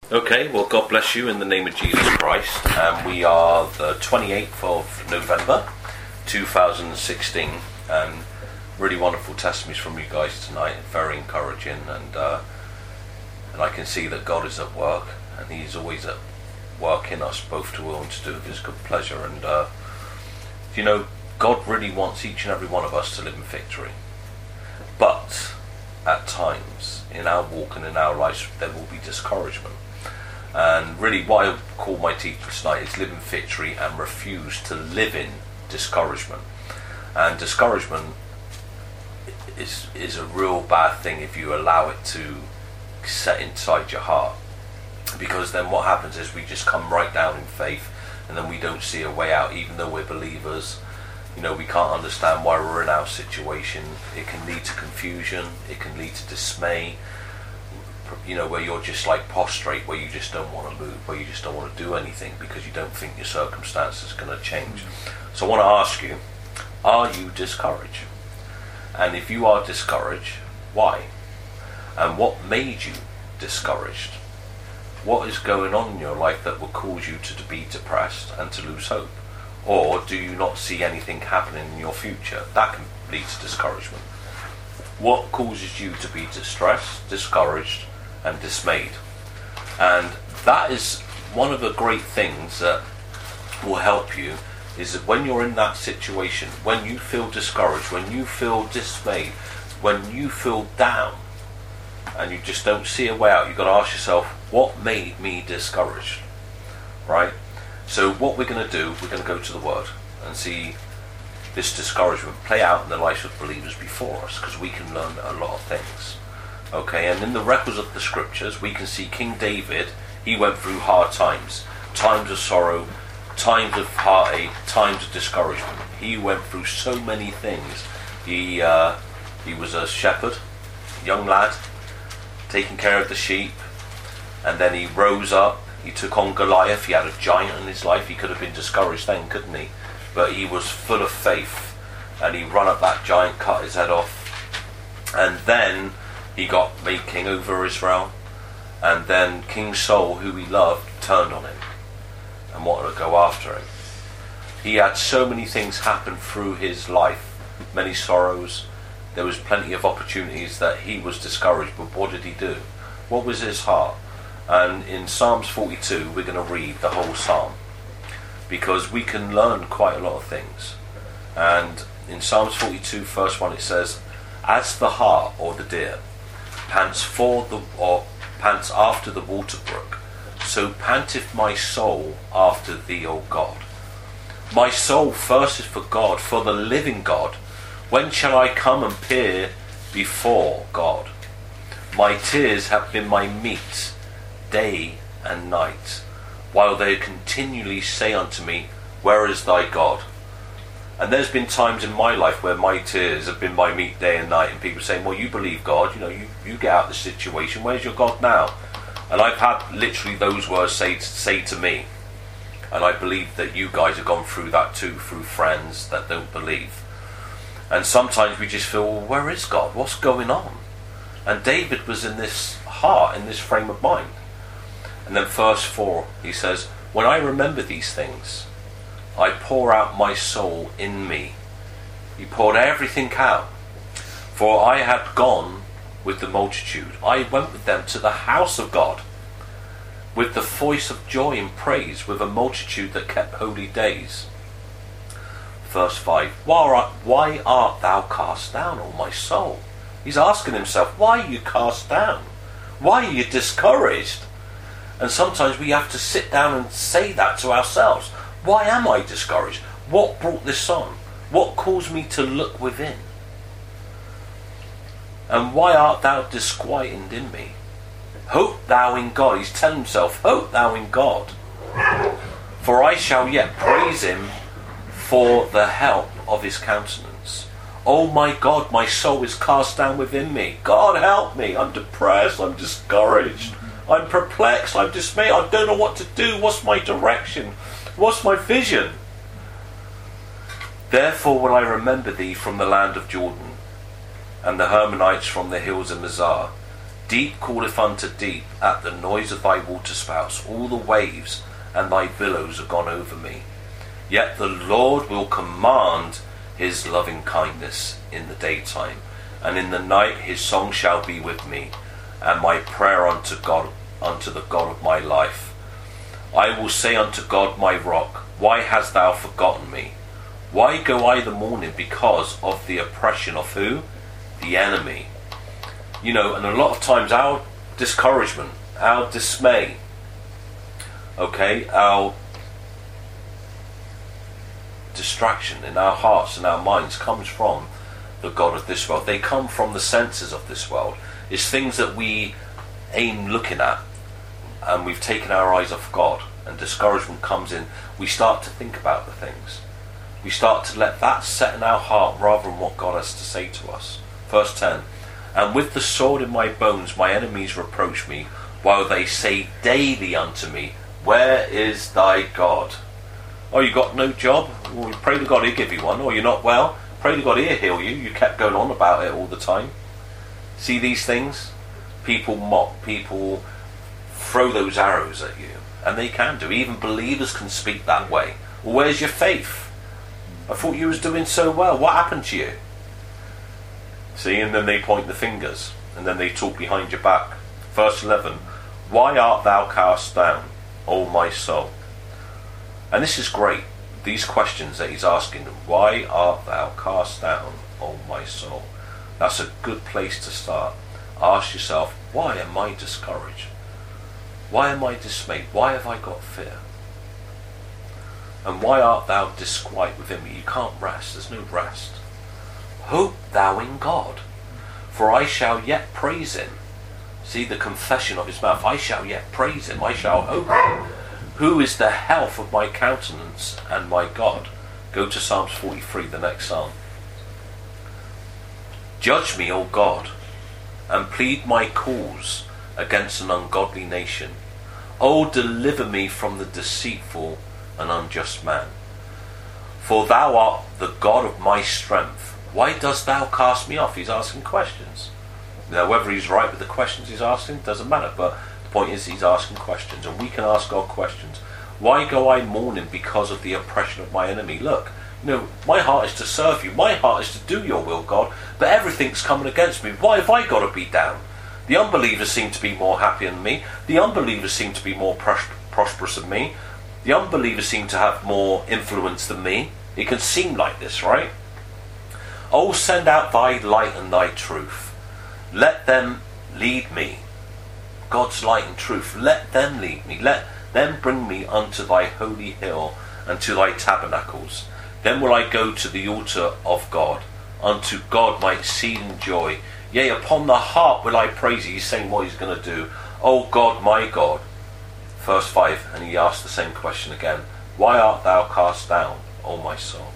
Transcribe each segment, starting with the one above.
Okay, well, God bless you in the name of Jesus Christ. We are the 28th of November 2016, and really wonderful testimonies from you guys tonight, very encouraging, and I can see that God is at work, and He's always at work in us, both to will and to do of His good pleasure. And God really wants each and every one of us to live in victory, but at times in our walk and in our lives there will be discouragement. And really what I call my teaching tonight is live in victory and refuse to live in discouragement. And discouragement is a real bad thing if you allow it to set inside your heart, because then what happens is we just come right down in faith, and then we don't see a way out. Even though we're believers, we can't understand why we're in our situation. It can lead to confusion, it can lead to dismay, where you're just like prostrate, where you just don't want to move, where you just don't want to do anything because you don't think your circumstances are going to change. So I want to ask you, are you discouraged? And if you are discouraged, why? And what made you discouraged? What is going on in your life that will cause you to be depressed and to lose hope? Or do you not see anything happening in your future? That can lead to discouragement. What causes you to be distressed, discouraged, and dismayed? And that is one of the great things that will help you, is that when you're in that situation, when you feel discouraged, when you feel dismayed, when you feel down, and you just don't see a way out, you've got to ask yourself, what made me discouraged? Right? So what we're going to do, we're going to go to the Word and see this discouragement play out in the lives of believers before us, because we can learn a lot of things. Okay, and in the records of the scriptures we can see King David, he went through hard times of sorrow, times of heartache, times of discouragement. He went through so many things. He was a shepherd, young lad, taking care of the sheep, and then he rose up, he took on Goliath. He had a giant in his life. He could have been discouraged then, couldn't he? But he was full of faith, and he ran up that giant, cut his head off, and then he got made king over Israel. And then King Saul, who he loved, turned on him and wanted to go after him. He had so many things happen through his life, many sorrows. There was plenty of opportunities that he was discouraged, but what did he do? What was his heart? And in Psalms 42 we're going to read the whole psalm, because we can learn quite a lot of things. And in Psalms 42 verse 1 it says, "As the hart or the deer pants after the water brook, so panteth my soul after thee, O God. My soul thirsteth for God, for the living God. When shall I come and appear before God? My tears have been my meat day and night, while they continually say unto me, Where is thy God?" And there's been times in my life where my tears have been my meat day and night, and people saying, well, you believe God, you get out of the situation, where's your God now? And I've had literally those words say to me, and I believe that you guys have gone through that too, through friends that don't believe. And sometimes we just feel, well, where is God? What's going on? And David was in this heart, in this frame of mind. And then verse 4, he says, "When I remember these things, I pour out my soul in me." He poured everything out. "For I had gone with the multitude. I went with them to the house of God, with the voice of joy and praise, with a multitude that kept holy days." Verse 5, Why art thou cast down, O my soul? He's asking himself, why are you cast down? Why are you discouraged? And sometimes we have to sit down and say that to ourselves. Why am I discouraged? What brought this on? What caused me to look within? "And why art thou disquieted in me? Hope thou in God." He's telling himself, hope thou in God. "For I shall yet praise him for the help of his countenance. Oh my God, my soul is cast down within me. God help me. I'm depressed. I'm discouraged. I'm perplexed. I'm dismayed. I don't know what to do. What's my direction? What's my vision? Therefore will I remember thee from the land of Jordan, and the Hermonites from the hills of Mizar. Deep calleth unto deep at the noise of thy waterspouts. All the waves and thy billows are gone over me. Yet the Lord will command his loving kindness in the daytime, and in the night his song shall be with me, and my prayer unto God, unto the God of my life. I will say unto God my rock, why hast thou forgotten me? Why go I the morning because of the oppression of who? The enemy. You know, and a lot of times our discouragement, our dismay, okay, our distraction in our hearts and our minds comes from the God of this world. They come from the senses of this world. It's things that we aim looking at, and we've taken our eyes off God, and discouragement comes in. We start to think about the things. We start to let that set in our heart rather than what God has to say to us. Verse 10, and with the sword in my bones my enemies reproach me, while they say daily unto me, where is thy God? Oh, you got no job? Well, pray to God he'll give you one. Or you're not well? Pray to God he'll heal you. You kept going on about it all the time. See these things? People mock, people throw those arrows at you. And they can do. Even believers can speak that way. Well, where's your faith? I thought you was doing so well. What happened to you? See, and then they point the fingers. And then they talk behind your back. Verse 11. Why art thou cast down, O my soul? And this is great. These questions that he's asking them. Why art thou cast down, O my soul? That's a good place to start. Ask yourself, why am I discouraged? Why am I dismayed? Why have I got fear? And why art thou disquiet within me? You can't rest. There's no rest. Hope thou in God, for I shall yet praise him. See the confession of his mouth. I shall yet praise him. I shall hope him. Who is the health of my countenance and my God? Go to Psalms 43, the next psalm. Judge me, O God, and plead my cause against an ungodly nation. O deliver me from the deceitful and unjust man. For thou art the God of my strength. Why dost thou cast me off? He's asking questions. Now, whether he's right with the questions he's asking doesn't matter, but the point is he's asking questions, and we can ask God questions. Why go I mourning because of the oppression of my enemy? Look, you know, my heart is to serve you. My heart is to do your will, God, but everything's coming against me. Why have I got to be down? The unbelievers seem to be more happy than me. The unbelievers seem to be more prosperous than me. The unbelievers seem to have more influence than me. It can seem like this, right? Oh, send out thy light and thy truth. Let them lead me. God's light and truth. Let them lead me. Let them bring me unto thy holy hill and to thy tabernacles. Then will I go to the altar of God, unto God my exceeding joy. Yea, upon the harp will I praise you. He's saying what he's going to do. O God, my God. Verse 5, and he asked the same question again. Why art thou cast down, O my soul?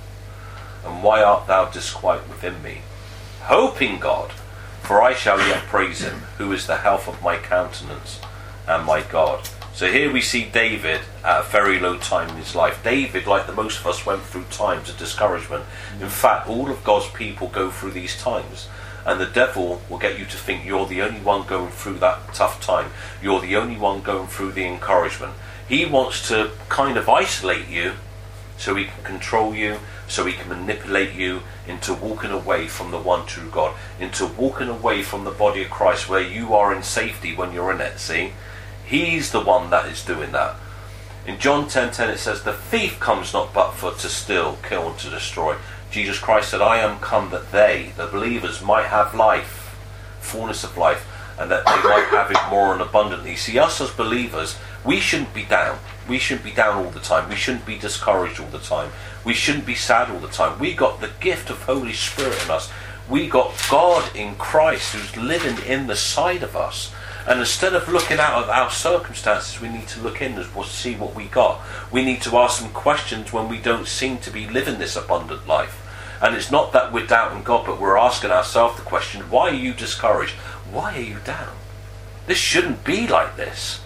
And why art thou disquiet within me? Hope in God, for I shall yet praise him, who is the health of my countenance and my God. So here we see David at a very low time in his life. David, like the most of us, went through times of discouragement. In fact, all of God's people go through these times. And the devil will get you to think you're the only one going through that tough time. You're the only one going through the encouragement. He wants to kind of isolate you so he can control you, so he can manipulate you into walking away from the one true God, into walking away from the body of Christ where you are in safety when you're in it, see? He's the one that is doing that. In John 10:10 it says, the thief comes not but for to steal, kill and to destroy. Jesus Christ said, I am come that they, the believers, might have life, fullness of life, and that they might have it more and abundantly. See, us as believers, we shouldn't be down. We shouldn't be down all the time. We shouldn't be discouraged all the time. We shouldn't be sad all the time. We got the gift of Holy Spirit in us. We got God in Christ who's living in the side of us. And instead of looking out at our circumstances, we need to look in and see what we got. We need to ask some questions when we don't seem to be living this abundant life. And it's not that we're doubting God, but we're asking ourselves the question, why are you discouraged? Why are you down? This shouldn't be like this.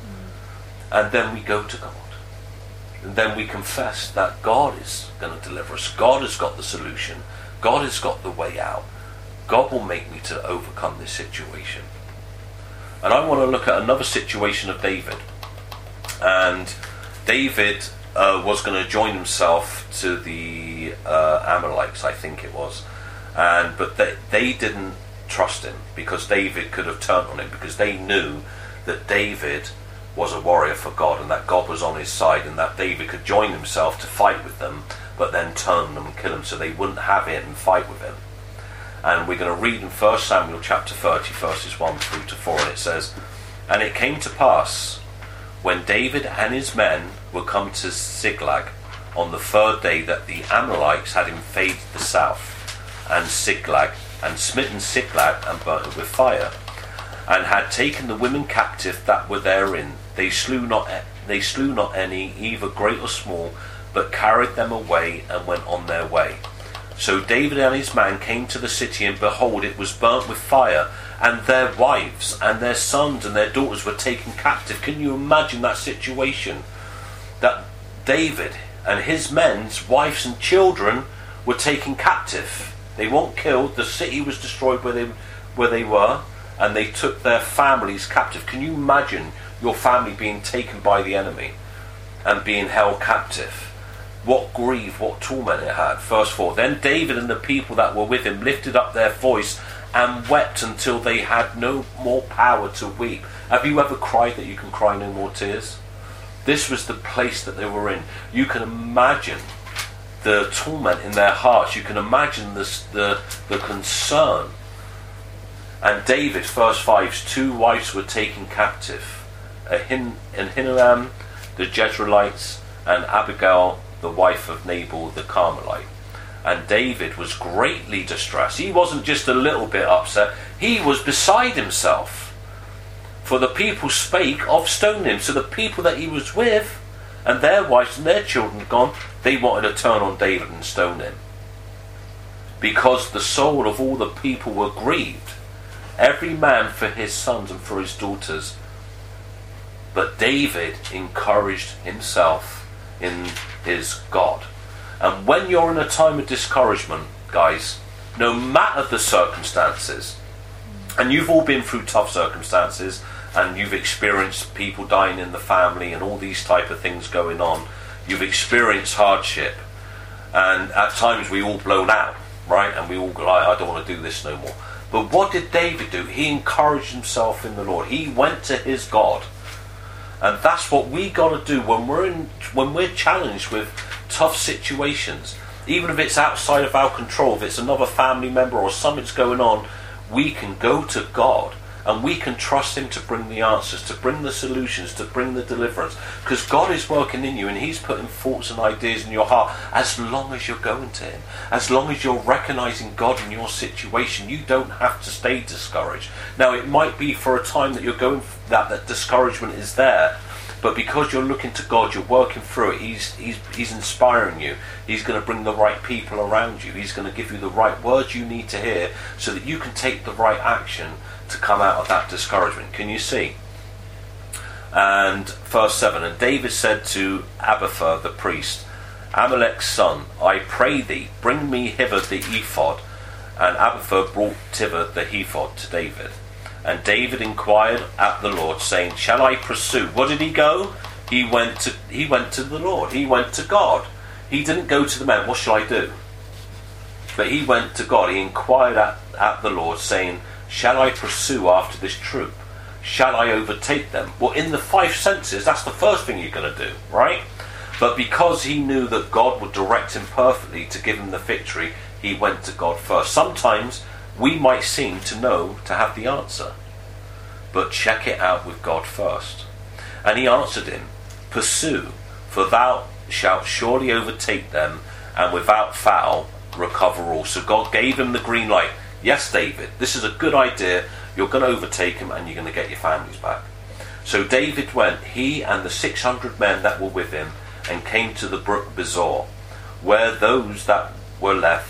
And then we go to God. And then we confess that God is going to deliver us. God has got the solution. God has got the way out. God will make me to overcome this situation. And I want to look at another situation of David. And David was going to join himself to the Amalekites, I think it was. But they didn't trust him, because David could have turned on him, because they knew that David was a warrior for God, and that God was on his side, and that David could join himself to fight with them, but then turn them and kill him, so they wouldn't have him and fight with him. And we're going to read in 1 Samuel chapter 30, verses 1 through to 4, and it says, "And it came to pass, when David and his men were come to Ziklag on the third day, that the Amalekites had invaded the south, and Ziklag, and smitten Ziklag, and burnt it with fire, and had taken the women captive that were therein. They slew not any, either great or small, but carried them away, and went on their way. So David and his man came to the city, and behold, it was burnt with fire, and their wives and their sons and their daughters were taken captive." Can you imagine that situation? That David and his men's wives and children were taken captive. They weren't killed. The city was destroyed where they were, and they took their families captive. Can you imagine your family being taken by the enemy and being held captive? What grief, what torment it had. Verse 4, "Then David and the people that were with him lifted up their voice and wept until they had no more power to weep." Have you ever cried that you can cry no more tears? This was the place that they were in. You can imagine the torment in their hearts. You can imagine the concern. "And David," verse 5, "two wives were taken captive, Ahinoam the Jezreelites, and Abigail the wife of Nabal the Carmelite. And David was greatly distressed." He wasn't just a little bit upset, he was beside himself. "For the people spake of stoning him." So the people that he was with, and their wives and their children gone, they wanted to turn on David and stone him. "Because the soul of all the people were grieved, every man for his sons and for his daughters. But David encouraged himself in his God." And when you're in a time of discouragement, guys, no matter the circumstances, and you've all been through tough circumstances, and you've experienced people dying in the family and all these type of things going on, you've experienced hardship, and at times we all blown out, right? And we all go, "I don't want to do this no more." But what did David do? He encouraged himself in the Lord. He went to his God. And that's what we got to do when we're challenged with tough situations. Even if it's outside of our control, if it's another family member or something's going on, we can go to God and we can trust him to bring the answers, to bring the solutions, to bring the deliverance. Because God is working in you, and he's putting thoughts and ideas in your heart. As long as you're going to him, as long as you're recognizing God in your situation, you don't have to stay discouraged. Now, it might be for a time that you're going that discouragement is there, but because you're looking to God, you're working through it. He's inspiring you. He's going to bring the right people around you. He's going to give you the right words you need to hear, so that you can take the right action to come out of that discouragement. Can you see? And verse 7, "And David said to Abiathar the priest, Amalek's son, I pray thee, bring me hither the ephod. And Abiathar brought thither the ephod to David. And David inquired at the Lord, saying, Shall I pursue?" What did he go? He went to the Lord. He went to God. He didn't go to the man, "What shall I do?" But he went to God. He inquired at the Lord, saying, "Shall I pursue after this troop? Shall I overtake them?" Well, in the five senses, that's the first thing you're going to do, right? But because he knew that God would direct him perfectly to give him the victory, he went to God first. Sometimes we might seem to have the answer, but check it out with God first. And he answered him, "Pursue, for thou shalt surely overtake them, and without fail recover all." So God gave him the green light. Yes, David, this is a good idea. You're going to overtake him, and you're going to get your families back. So David went, he and the 600 men that were with him, and came to the brook Besor, where those that were left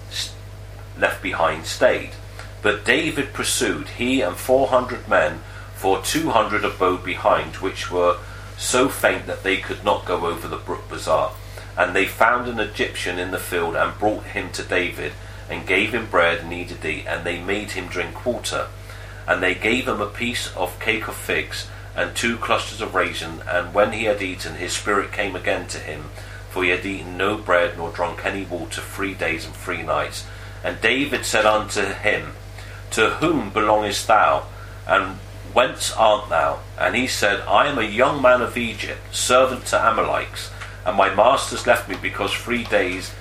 behind stayed. But David pursued, he and 400 men, for 200 abode behind, which were so faint that they could not go over the brook Besor. And they found an Egyptian in the field, and brought him to David, and gave him bread and kneaded it, and they made him drink water. And they gave him a piece of cake of figs and 2 clusters of raisin. And when he had eaten, his spirit came again to him, for he had eaten no bread nor drunk any water 3 days and 3 nights. And David said unto him, To whom belongest thou, and whence art thou? And he said, I am a young man of Egypt, servant to Amalekites, and my masters left me because 3 days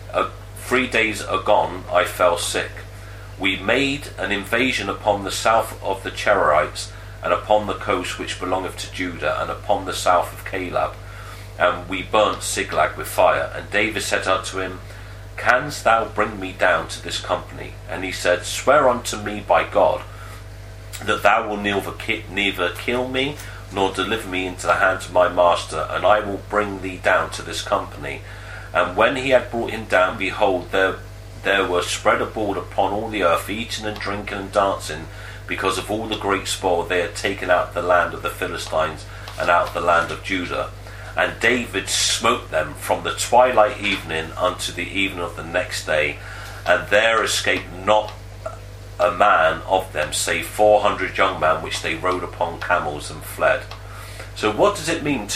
agone I fell sick. We made an invasion upon the south of the Cherarites, and upon the coast which belongeth to Judah, and upon the south of Caleb, and we burnt Ziklag with fire. And David said unto him, Canst thou bring me down to this company? And he said, Swear unto me by God, that thou wilt neither kill me, nor deliver me into the hand of my master, and I will bring thee down to this company. And when he had brought him down, behold, there were spread abroad upon all the earth, eating and drinking and dancing, because of all the great spoil they had taken out of the land of the Philistines and out of the land of Judah. And David smote them from the twilight evening unto the evening of the next day, and there escaped not a man of them, save 400 young men, which they rode upon camels and fled. So what does it mean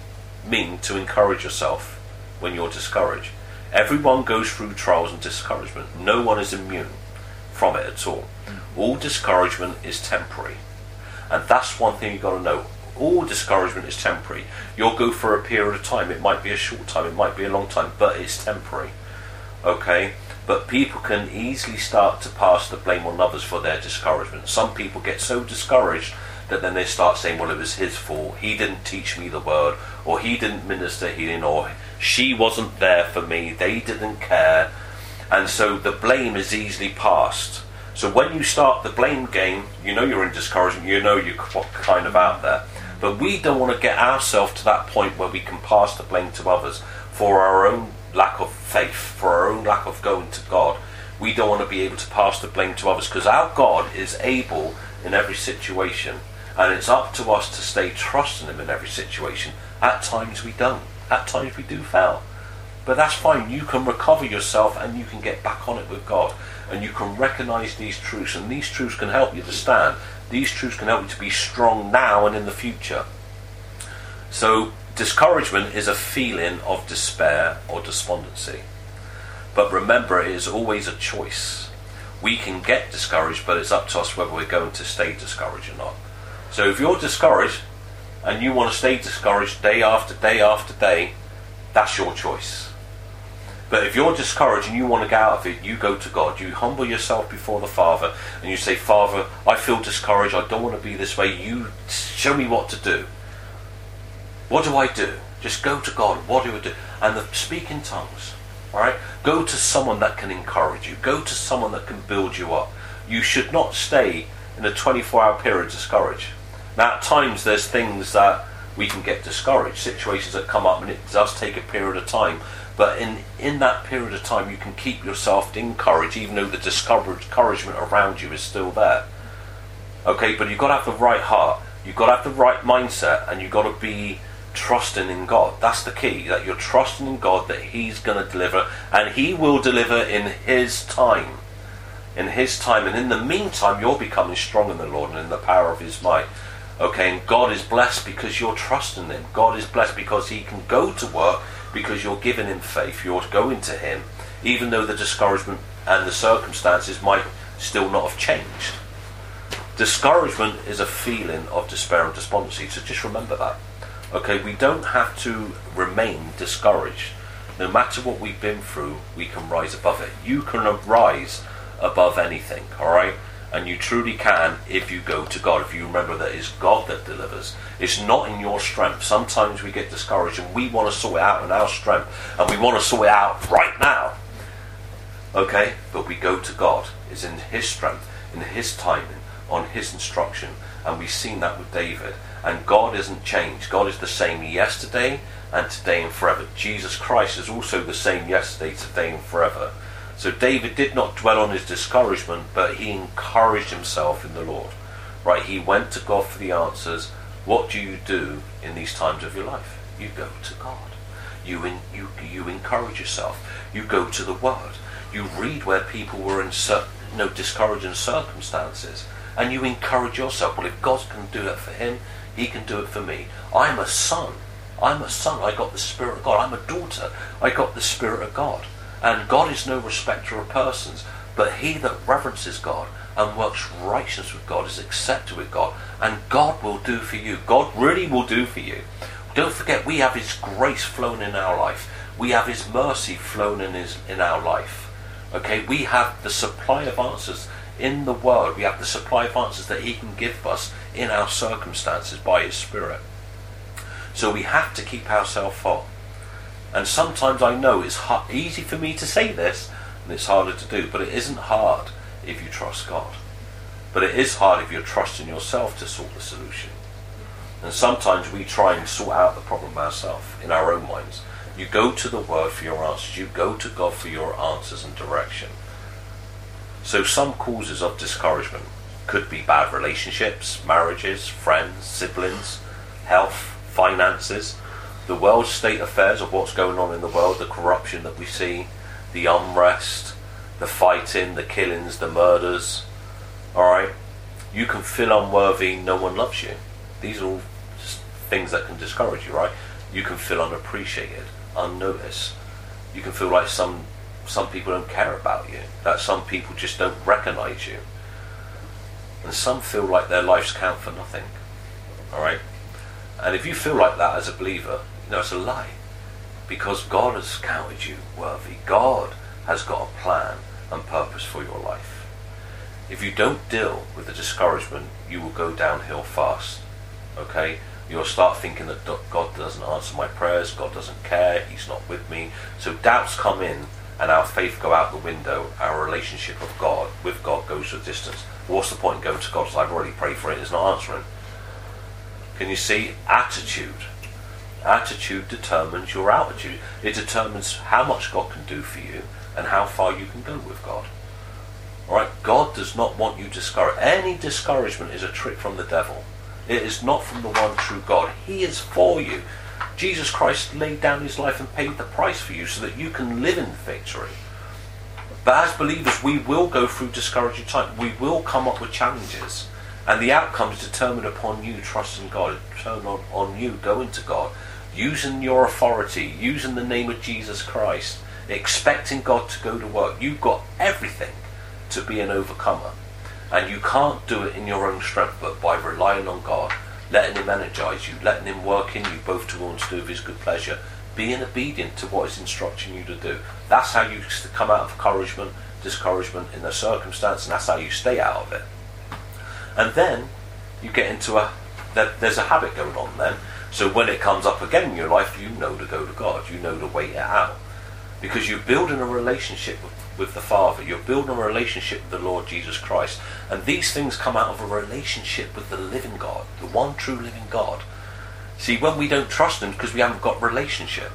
to encourage yourself when you're discouraged? Everyone goes through trials and discouragement. No one is immune from it at all. All discouragement is temporary. And that's one thing you've got to know. All discouragement is temporary. You'll go for a period of time. It might be a short time, it might be a long time, but it's temporary. Okay? But people can easily start to pass the blame on others for their discouragement. Some people get so discouraged that then they start saying, well, it was his fault. He didn't teach me the word, or he didn't minister healing, or she wasn't there for me. They didn't care. And so the blame is easily passed. So when you start the blame game, you know you're in discouragement, you know you're kind of out there. But we don't want to get ourselves to that point where we can pass the blame to others for our own lack of faith, for our own lack of going to God. We don't want to be able to pass the blame to others, because our God is able in every situation, and it's up to us to stay trusting him in every situation. At times we don't. At times we do fail. But that's fine. You can recover yourself and you can get back on it with God. And you can recognise these truths, and these truths can help you to stand. These truths can help you to be strong now and in the future. So discouragement is a feeling of despair or despondency. But remember, it is always a choice. We can get discouraged, but it's up to us whether we're going to stay discouraged or not. So if you're discouraged and you want to stay discouraged day after day after day, that's your choice. But if you're discouraged and you want to get out of it, you go to God. You humble yourself before the Father and you say, Father, I feel discouraged. I don't want to be this way. You show me what to do. What do I do? Just go to God. What do I do? And speak in tongues. All right? Go to someone that can encourage you. Go to someone that can build you up. You should not stay in a 24-hour period discouraged. Now, at times there's things that we can get discouraged, situations that come up, and it does take a period of time. But in that period of time, you can keep yourself encouraged, even though the discouragement around you is still there. Okay, but you've got to have the right heart. You've got to have the right mindset, and you've got to be trusting in God. That's the key, that you're trusting in God, that he's going to deliver, and he will deliver in his time. In his time. And in the meantime, you're becoming strong in the Lord and in the power of his might. Okay, and God is blessed because you're trusting him. God is blessed because he can go to work, because you're giving him faith. You're going to him, even though the discouragement and the circumstances might still not have changed. Discouragement is a feeling of despair and despondency, so just remember that. Okay, we don't have to remain discouraged. No matter what we've been through, we can rise above it. You can rise above anything, alright? And you truly can if you go to God, if you remember that it's God that delivers. It's not in your strength. Sometimes we get discouraged and we want to sort it out in our strength, and we want to sort it out right now. Okay? But we go to God. It's in his strength, in his timing, on his instruction. And we've seen that with David. And God isn't changed. God is the same yesterday and today and forever. Jesus Christ is also the same yesterday, today and forever. So David did not dwell on his discouragement, but he encouraged himself in the Lord. Right? He went to God for the answers. What do you do in these times of your life? You go to God. You encourage yourself. You go to the Word. You read where people were in discouraging circumstances, And you encourage yourself, well, if God can do it for him, he can do it for me. I'm a son. I'm a son. I got the Spirit of God. I'm a daughter. I got the Spirit of God. And God is no respecter of persons. But he that reverences God and works righteousness with God is accepted with God. And God will do for you. God really will do for you. Don't forget, we have his grace flowing in our life. We have his mercy flowing in our life. Okay, we have the supply of answers in the world. We have the supply of answers that he can give us in our circumstances by his Spirit. So we have to keep ourselves full. And sometimes I know it's easy for me to say this, and it's harder to do, but it isn't hard if you trust God. But it is hard if you're trusting yourself to sort the solution. And sometimes we try and sort out the problem ourselves in our own minds. You go to the Word for your answers. You go to God for your answers and direction. So some causes of discouragement could be bad relationships, marriages, friends, siblings, health, finances, the world's state affairs of what's going on in the world, the corruption that we see, the unrest, the fighting, the killings, the murders. Alright? You can feel unworthy, no one loves you. These are all things that can discourage you, right? You can feel unappreciated, unnoticed. You can feel like some people don't care about you, that some people just don't recognise you. And some feel like their lives count for nothing. Alright? And if you feel like that as a believer, it's a lie. Because God has counted you worthy. God has got a plan and purpose for your life. If you don't deal with the discouragement, you will go downhill fast. Okay? You'll start thinking that God doesn't answer my prayers, God doesn't care, he's not with me. So doubts come in and our faith go out the window. Our relationship with God goes to a distance. What's the point in going to God? Because I've already prayed for it, it's not answering. Can you see? Attitude. Attitude determines your altitude. It determines how much God can do for you and how far you can go with God. Alright? God does not want you discouraged. Any discouragement is a trick from the devil. It is not from the one true God. He is for you. Jesus Christ laid down his life and paid the price for you so that you can live in victory. But as believers, we will go through discouraging times. We will come up with challenges. And the outcome is determined upon you trusting God, determined on you going to God, using your authority, using the name of Jesus Christ, expecting God to go to work. You've got everything to be an overcomer. And you can't do it in your own strength, but by relying on God, letting him energize you, letting him work in you both to will and to do of his good pleasure, being obedient to what he's instructing you to do. That's how you come out of discouragement in a circumstance, and that's how you stay out of it. And then you get into there's a habit going on then. So when it comes up again in your life, you know to go to God, you know to wait it out. Because you're building a relationship with the Father, you're building a relationship with the Lord Jesus Christ. And these things come out of a relationship with the living God, the one true living God. See, when we don't trust him because we haven't got relationship.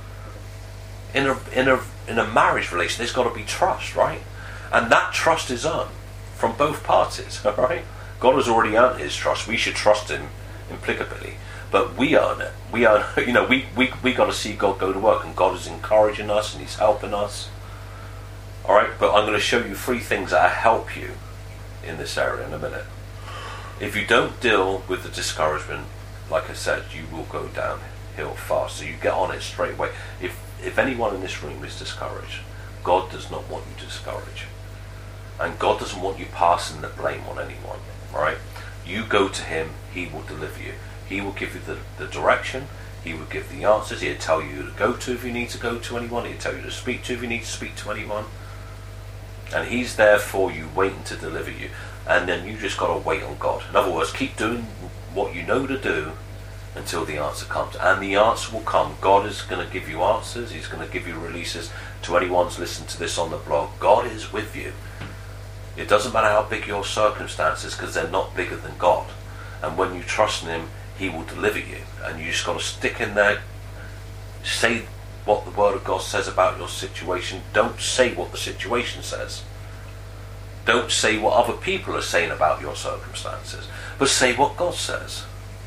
In a marriage relation, there's got to be trust, right? And that trust is earned from both parties, all right? God has already earned his trust. We should trust him implicitly, but we earn it. We earn, we got to see God go to work, and God is encouraging us and he's helping us. All right, but I'm going to show you 3 things that help you in this area in a minute. If you don't deal with the discouragement, like I said, you will go downhill fast. So you get on it straight away. If anyone in this room is discouraged, God does not want you to discourage. And God doesn't want you passing the blame on anyone. Right? You go to him, he will deliver you. He will give you the direction, he will give the answers, he'll tell you who to go to if you need to go to anyone, he'll tell you to speak to if you need to speak to anyone. And he's there for you, waiting to deliver you. And then you just got to wait on God. In other words, keep doing what you know to do until the answer comes. And the answer will come. God is going to give you answers, he's going to give you releases. To anyone who's listened to this on the blog, God is with you. It doesn't matter how big your circumstances, because they're not bigger than God. And when you trust in him, he will deliver you. And you just got to stick in there, say what the word of God says about your situation. Don't say what the situation says. Don't say what other people are saying about your circumstances, but say what God says.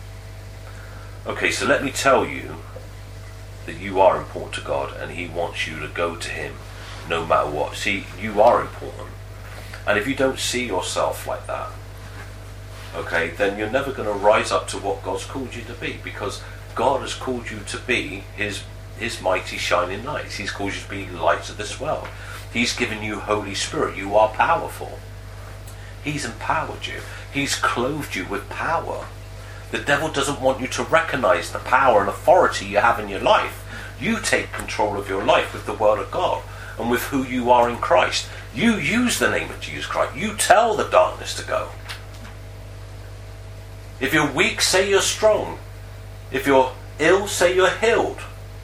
Okay, so let me tell you that you are important to God, and he wants you to go to him no matter what. See, you are important. And if you don't see yourself like that, okay, then you're never going to rise up to what God's called you to be, because God has called you to be his mighty shining lights. He's called you to be lights of this world. He's given you Holy Spirit. You are powerful. He's empowered you. He's clothed you with power. The devil doesn't want you to recognize the power and authority you have in your life. You take control of your life with the Word of God and with who you are in Christ. You use the name of Jesus Christ. You tell the darkness to go. If you're weak, say you're strong. If you're ill, say you're healed.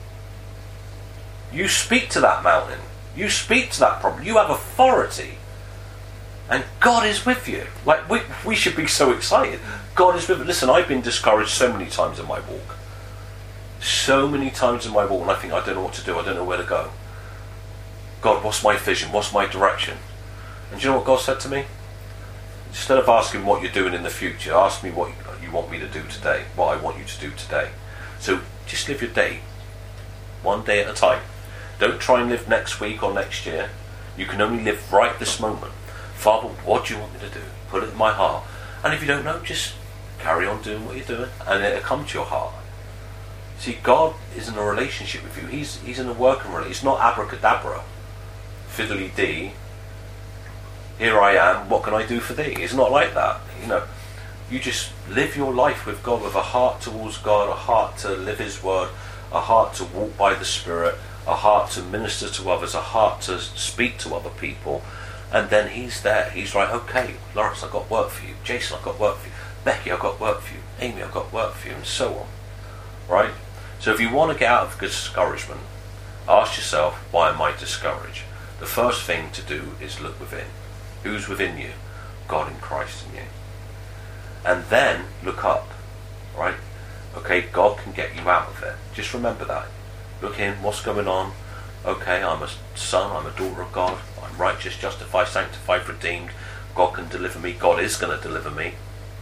You speak to that mountain. You speak to that problem. You have authority. And God is with you. Like, we should be so excited. God is with you. Listen, I've been discouraged so many times in my walk. So many times in my walk, and I think, I don't know what to do. I don't know where to go. God, what's my vision? What's my direction? And do you know what God said to me? Instead of asking what you're doing in the future, ask me what you want me to do today. What I want you to do today. So just live your day. One day at a time. Don't try and live next week or next year. You can only live right this moment. Father, what do you want me to do? Put it in my heart. And if you don't know, just carry on doing what you're doing, and it'll come to your heart. See, God is in a relationship with you. He's in a working relationship. It's not abracadabra, fiddly dee. Here I am. What can I do for thee? It's not like that. You know, you just live your life with God, with a heart towards God, a heart to live His word, a heart to walk by the Spirit, a heart to minister to others, a heart to speak to other people. And then He's there. He's like, okay, Lawrence, I've got work for you. Jason, I've got work for you. Becky, I've got work for you. Amy, I've got work for you, and so on. Right? So if you want to get out of discouragement, ask yourself, why am I discouraged? The first thing to do is look within. Who's within you? God in Christ in you. And then look up. Right? Okay, God can get you out of it. Just remember that. Look in, what's going on? Okay, I'm a son, I'm a daughter of God. I'm righteous, justified, sanctified, redeemed. God can deliver me. God is going to deliver me.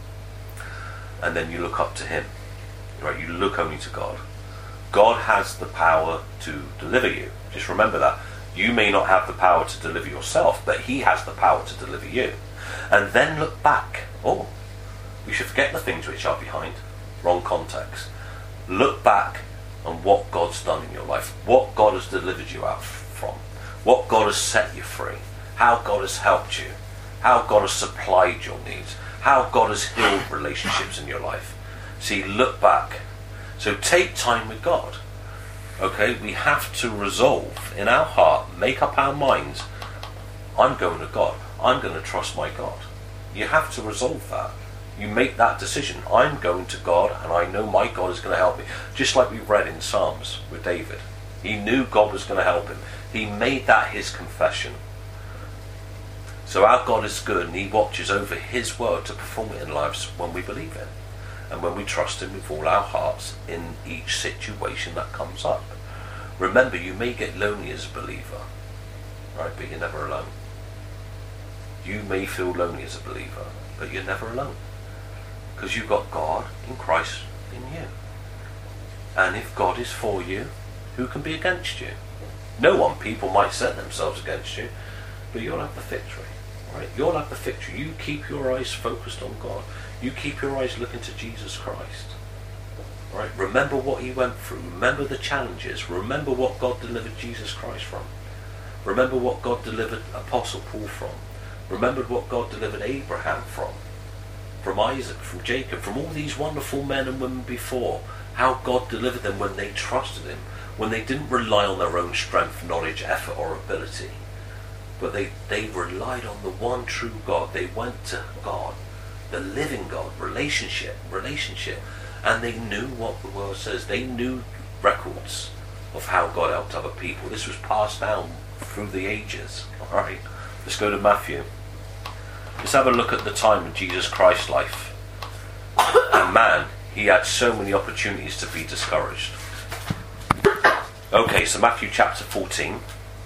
And then you look up to Him. Right? You look only to God. God has the power to deliver you. Just remember that. You may not have the power to deliver yourself, but He has the power to deliver you. And then look back. Oh, we should forget the things which are behind. Wrong context. Look back on what God's done in your life. What God has delivered you out from. What God has set you free. How God has helped you. How God has supplied your needs. How God has healed relationships in your life. See, look back. So take time with God. Okay, we have to resolve in our heart, make up our minds, I'm going to God. I'm going to trust my God. You have to resolve that. You make that decision. I'm going to God, and I know my God is going to help me. Just like we read in Psalms with David. He knew God was going to help him. He made that his confession. So our God is good, and He watches over His word to perform it in lives when we believe Him. And when we trust Him with all our hearts in each situation that comes up. Remember, you may get lonely as a believer, right? But you're never alone. You may feel lonely as a believer, but you're never alone. Because you've got God in Christ in you. And if God is for you, who can be against you? No one. People might set themselves against you, but you'll have the victory. Right? You'll have the victory. You keep your eyes focused on God. You keep your eyes looking to Jesus Christ. Right? Remember what He went through. Remember the challenges. Remember what God delivered Jesus Christ from. Remember what God delivered Apostle Paul from. Remember what God delivered Abraham from Isaac, from Jacob, from all these wonderful men and women before. How God delivered them when they trusted Him, when they didn't rely on their own strength, knowledge, effort or ability. But they relied on the one true God. They went to God, the living God, relationship. And they knew what the word says. They knew records of how God helped other people. This was passed down through the ages. Alright, let's go to Matthew. Let's have a look at the time of Jesus Christ's life. And man, He had so many opportunities to be discouraged. Okay, so Matthew chapter 14.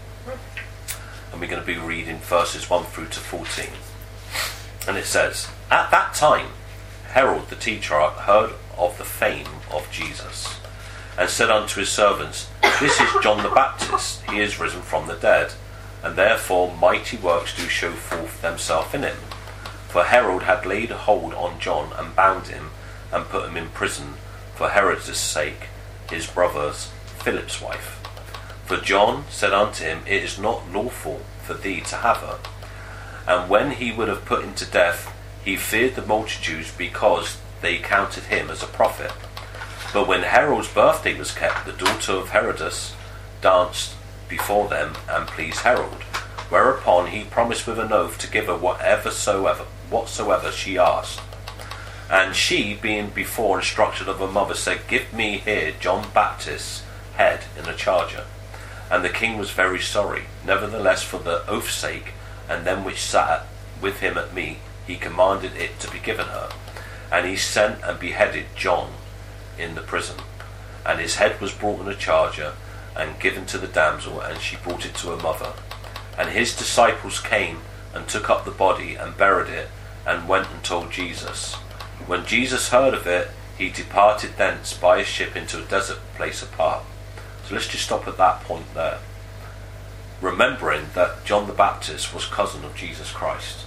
And we're going to be reading verses 1 through to 14. And it says, at that time, Herod the Tetrarch heard of the fame of Jesus, and said unto his servants, this is John the Baptist. He is risen from the dead, and therefore mighty works do show forth themselves in him. For Herod had laid hold on John and bound him and put him in prison for Herod's sake, his brother's Philip's wife. For John said unto him, It is not lawful for thee to have her. And when he would have put him to death, he feared the multitudes, because they counted him as a prophet. But when Herod's birthday was kept, the daughter of Herodas danced before them and pleased Herod. Whereupon he promised with an oath to give her whatsoever she asked. And she, being before instructed of her mother, said, Give me here John Baptist's head in a charger. And the king was very sorry. Nevertheless, for the oath's sake, and them which sat with him at meat, he commanded it to be given her. And he sent and beheaded John in the prison. And his head was brought in a charger, and given to the damsel, and she brought it to her mother. And his disciples came, and took up the body, and buried it, and went and told Jesus. When Jesus heard of it, he departed thence by a ship into a desert place apart. So let's just stop at that point there. Remembering that John the Baptist was cousin of Jesus Christ.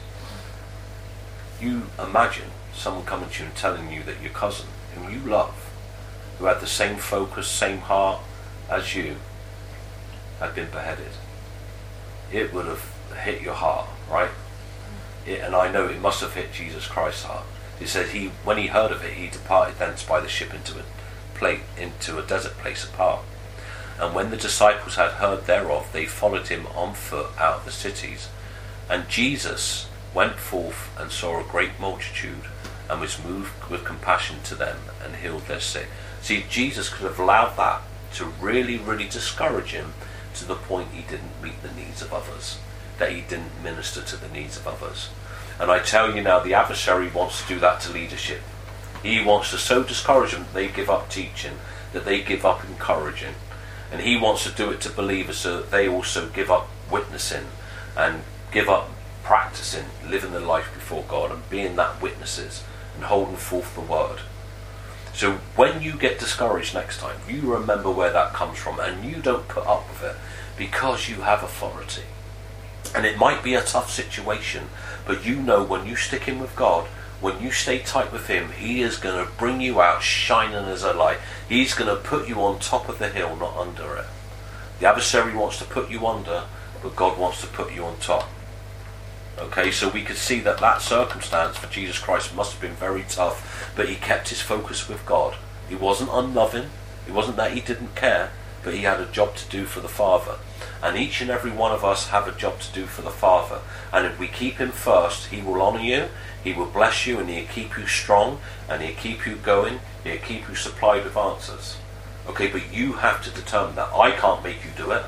You imagine someone coming to you and telling you that your cousin, whom you love, who had the same focus, same heart as you, had been beheaded. It would have hit your heart, right? And I know it must have hit Jesus Christ's heart. It says when he heard of it, he departed thence by the ship into a desert place apart. And when the disciples had heard thereof, they followed him on foot out of the cities. And Jesus went forth and saw a great multitude, and was moved with compassion to them, and healed their sick. See, Jesus could have allowed that to really, really discourage him, to the point he didn't meet the needs of others, that he didn't minister to the needs of others. And I tell you now, the adversary wants to do that to leadership. He wants to so discourage them that they give up teaching, that they give up encouraging. And he wants to do it to believers so that they also give up witnessing and give up practicing, living the life before God and being that witnesses and holding forth the word. So when you get discouraged next time, you remember where that comes from, and you don't put up with it, because you have authority. And it might be a tough situation, but you know when you stick in with God, when you stay tight with him, he is going to bring you out shining as a light. He's going to put you on top of the hill, not under it. The adversary wants to put you under, but God wants to put you on top. Okay, so we could see that circumstance for Jesus Christ must have been very tough, but he kept his focus with God. He wasn't unloving. It wasn't that he didn't care, but he had a job to do for the Father. And each and every one of us have a job to do for the Father. And if we keep him first, he will honour you, he will bless you, and he'll keep you strong, and he'll keep you going, he'll keep you supplied with answers. Okay, but you have to determine that. I can't make you do it.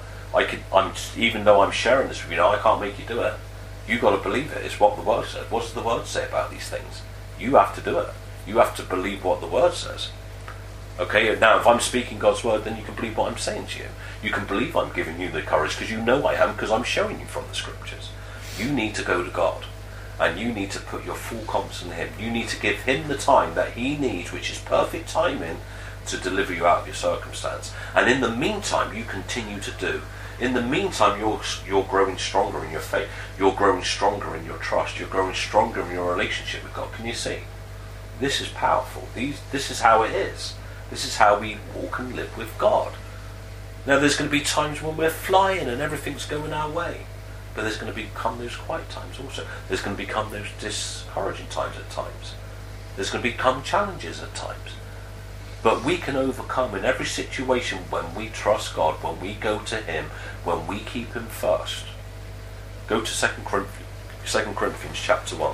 Even though I'm sharing this with you now, I can't make you do it. You've got to believe it. It's what the word says. What does the word say about these things? You have to do it. You have to believe what the word says. Okay, and now if I'm speaking God's word, then you can believe what I'm saying to you. You can believe I'm giving you the courage, because you know I am, because I'm showing you from the scriptures. You need to go to God, and you need to put your full confidence in him. You need to give him the time that he needs, which is perfect timing, to deliver you out of your circumstance. And in the meantime, you continue to do. In the meantime, you're growing stronger in your faith. You're growing stronger in your trust. You're growing stronger in your relationship with God. Can you see? This is powerful. This is how it is. This is how we walk and live with God. Now, there's going to be times when we're flying and everything's going our way. But there's going to become those quiet times also. There's going to become those discouraging times at times. There's going to become challenges at times. But we can overcome in every situation when we trust God, when we go to him, when we keep him first. Go to 2 Corinthians chapter 1.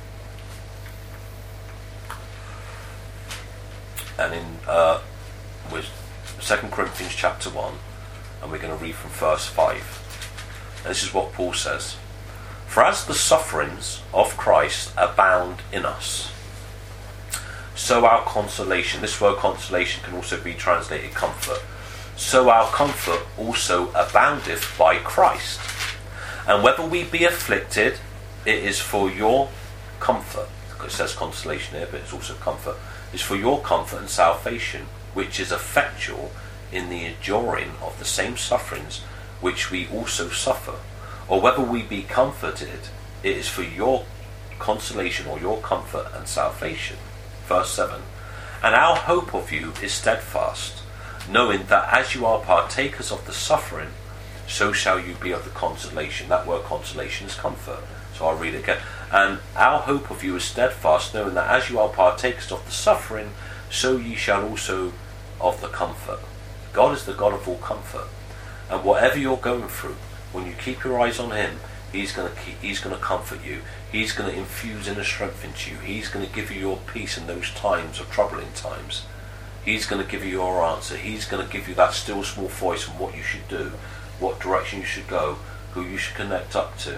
And in with 2 Corinthians chapter 1, and we're going to read from verse 5. And this is what Paul says. For as the sufferings of Christ abound in us, so our consolation, this word consolation can also be translated comfort, so our comfort also aboundeth by Christ. And whether we be afflicted, it is for your comfort. It says consolation here, but it's also comfort. It's for your comfort and salvation, which is effectual in the enduring of the same sufferings which we also suffer. Or whether we be comforted, it is for your consolation or your comfort and salvation. Verse 7. And our hope of you is steadfast, knowing that as you are partakers of the suffering, so shall you be of the consolation. That word consolation is comfort. So I'll read it again. And our hope of you is steadfast, knowing that as you are partakers of the suffering, so ye shall also of the comfort. God is the God of all comfort. And whatever you're going through, when you keep your eyes on him, he's going to comfort you. He's going to infuse inner strength into you. He's going to give you your peace in those times of troubling times. He's going to give you your answer. He's going to give you that still small voice on what you should do, what direction you should go, who you should connect up to.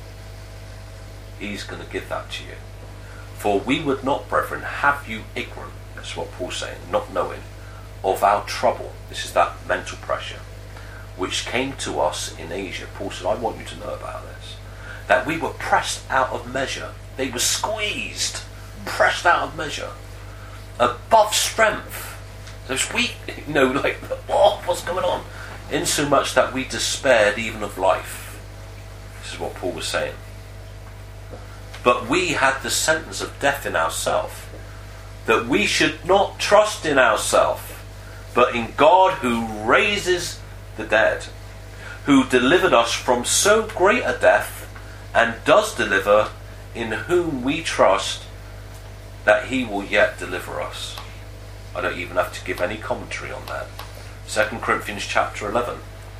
He's going to give that to you. For we would not, brethren, have you ignorant, that's what Paul's saying, not knowing, of our trouble. This is that mental pressure, which came to us in Asia. Paul said, I want you to know about this. That we were pressed out of measure. They were squeezed, pressed out of measure, above strength. Those weak, what's going on? Insomuch that we despaired even of life. This is what Paul was saying. But we had the sentence of death in ourselves, that we should not trust in ourselves, but in God who raises the dead, who delivered us from so great a death, and does deliver, in whom we trust that he will yet deliver us. I don't even have to give any commentary on that. 2 Corinthians chapter 11.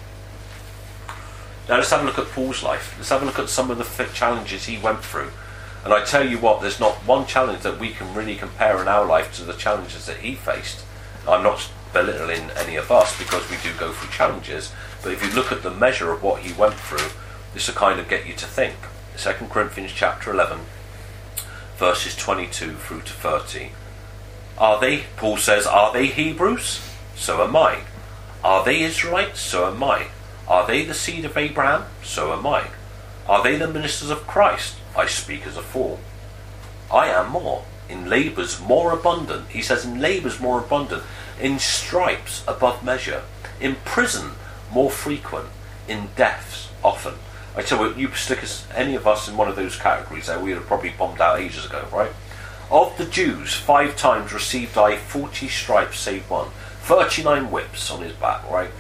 Now let's have a look at Paul's life. Let's have a look at some of the challenges he went through. And I tell you what, there's not one challenge that we can really compare in our life to the challenges that he faced. I'm not belittling any of us, because we do go through challenges, but if you look at the measure of what he went through, this will kind of get you to think. 2 Corinthians chapter 11, verses 22 through to 30. Paul says, are they Hebrews? So am I. Are they Israelites? So am I. Are they the seed of Abraham? So am I. Are they the ministers of Christ? I speak as a fool. I am more, in labours more abundant. He says, in labours more abundant, in stripes above measure, in prison more frequent, in deaths often. I tell you, you stick any of us in one of those categories there, we'd have probably bombed out ages ago, right? Of the Jews, 5 times received I 40 stripes save one. 39 whips on his back, right?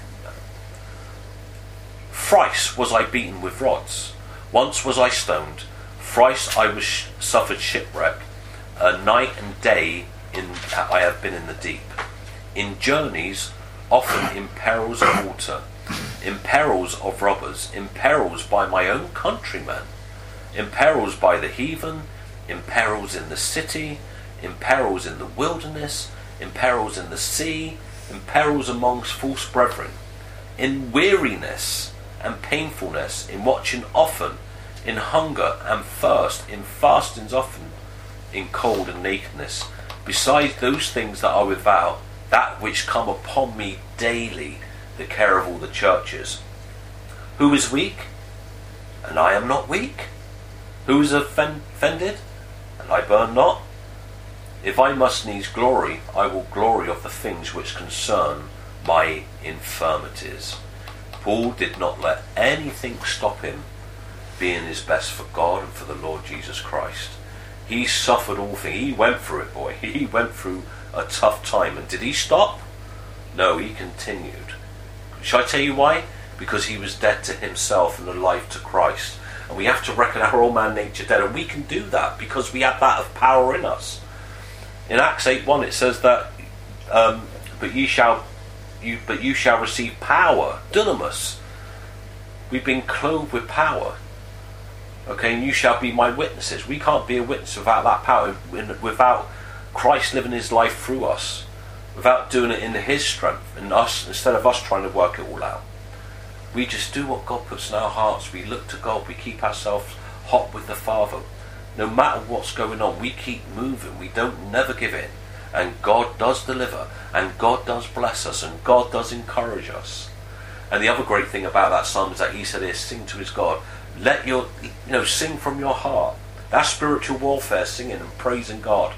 Thrice was I beaten with rods. Once was I stoned. Thrice I was suffered shipwreck. Night and day I have been in the deep. In journeys, often in perils of water, in perils of robbers, in perils by my own countrymen, in perils by the heathen, in perils in the city, in perils in the wilderness, in perils in the sea, in perils amongst false brethren, in weariness and painfulness, in watching often, in hunger and thirst, in fastings often, in cold and nakedness, besides those things that are without, that which come upon me daily, the care of all the churches. Who is weak? And I am not weak. Who is offended? And I burn not. If I must needs glory, I will glory of the things which concern my infirmities. Paul did not let anything stop him being his best for God and for the Lord Jesus Christ. He suffered all things. He went through it, boy. He went through a tough time. And did he stop? No, he continued. Shall I tell you why? Because he was dead to himself and alive to Christ. And we have to reckon our old man nature dead. And we can do that because we have that of power in us. In Acts 8:1 it says that but you shall receive power, dunamis. We've been clothed with power. Okay, and you shall be my witnesses. We can't be a witness without that power, without Christ living his life through us, without doing it in his strength, and us, instead of us trying to work it all out. We just do what God puts in our hearts. We look to God. We keep ourselves hot with the Father. No matter what's going on, we keep moving. We don't never give in. And God does deliver, and God does bless us, and God does encourage us. And the other great thing about that psalm is that he said, sing to his God. Let your, sing from your heart. That's spiritual warfare, singing and praising God.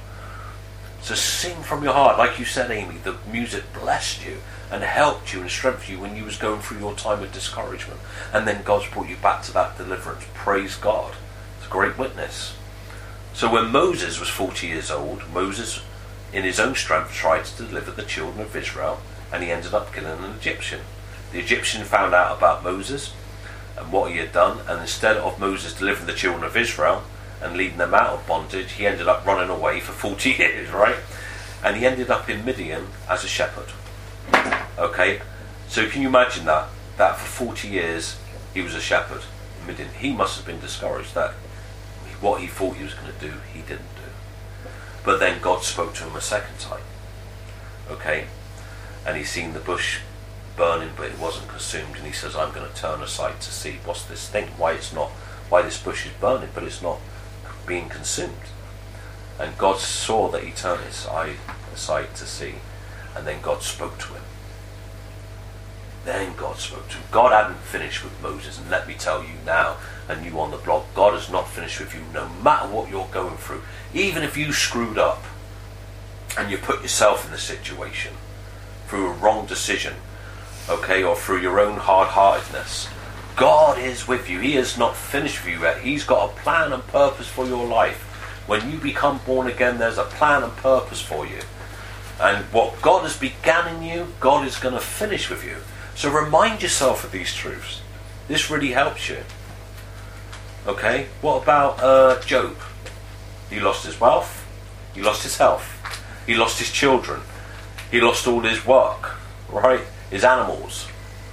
So sing from your heart. Like you said, Amy, the music blessed you and helped you and strengthened you when you was going through your time of discouragement. And then God's brought you back to that deliverance. Praise God. It's a great witness. So when Moses was 40 years old, Moses, in his own strength, tried to deliver the children of Israel, and he ended up killing an Egyptian. The Egyptian found out about Moses and what he had done, and instead of Moses delivering the children of Israel and leading them out of bondage, he ended up running away for 40 years, right? And he ended up in Midian as a shepherd. Okay, so can you imagine that for 40 years he was a shepherd in Midian? He must have been discouraged that what he thought he was going to do, he didn't do. But then God spoke to him a second time. Okay, and he's seen the bush burning, but it wasn't consumed, and he says, I'm going to turn aside to see what's this thing, why this bush is burning, but it's not being consumed. And God saw that he turned his eye aside to see, and then God spoke to him. Then God spoke to him. God hadn't finished with Moses, and let me tell you now, and you on the block, God has not finished with you, no matter what you're going through. Even if you screwed up and you put yourself in the situation through a wrong decision, okay, or through your own hard-heartedness, God is with you. He has not finished with you yet. He's got a plan and purpose for your life. When you become born again, there's a plan and purpose for you. And what God has begun in you, God is going to finish with you. So remind yourself of these truths. This really helps you. Okay, what about Job? He lost his wealth, he lost his health, he lost his children, he lost all his work, right? His animals.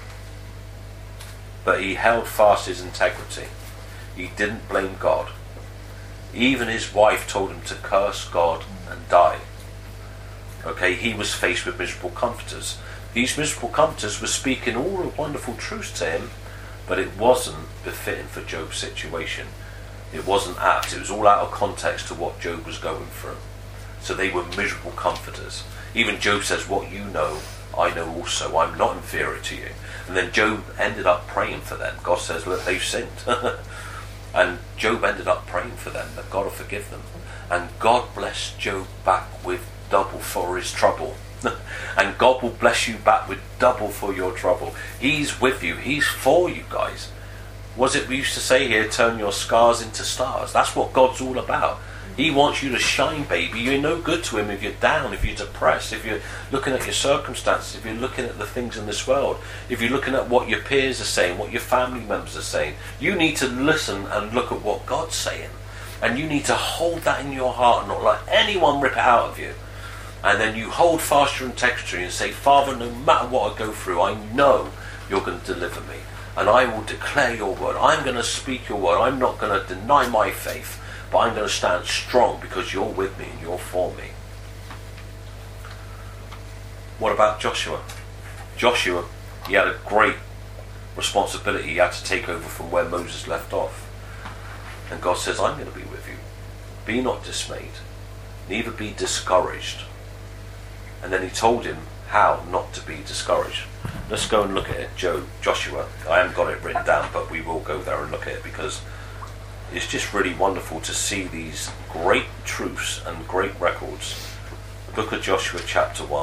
But he held fast his integrity. He didn't blame God. Even his wife told him to curse God and die. Okay, he was faced with miserable comforters. These miserable comforters were speaking all the wonderful truths to him, but it wasn't befitting for Job's situation. It wasn't apt. It was all out of context to what Job was going through. So they were miserable comforters. Even Job says, what you know, I know also. I'm not inferior to you. And then Job ended up praying for them. God says, look, they've sinned. And Job ended up praying for them, that God will forgive them. And God blessed Job back with double for his trouble. And God will bless you back with double for your trouble. He's with you. He's for you, guys. Was it we used to say here, turn your scars into stars? That's what God's all about. He wants you to shine, baby. You're no good to him if you're down, if you're depressed, if you're looking at your circumstances, if you're looking at the things in this world, if you're looking at what your peers are saying, what your family members are saying. You need to listen and look at what God's saying. And you need to hold that in your heart and not let anyone rip it out of you. And then you hold fast your integrity and say, Father, no matter what I go through, I know you're going to deliver me. And I will declare your word. I'm going to speak your word. I'm not going to deny my faith. But I'm going to stand strong because you're with me and you're for me. What about Joshua? Joshua, he had a great responsibility. He had to take over from where Moses left off. And God says, I'm going to be with you. Be not dismayed. Neither be discouraged. And then he told him how not to be discouraged. Let's go and look at it. Joshua. I haven't got it written down, but we will go there and look at it because it's just really wonderful to see these great truths and great records. The book of Joshua chapter 1.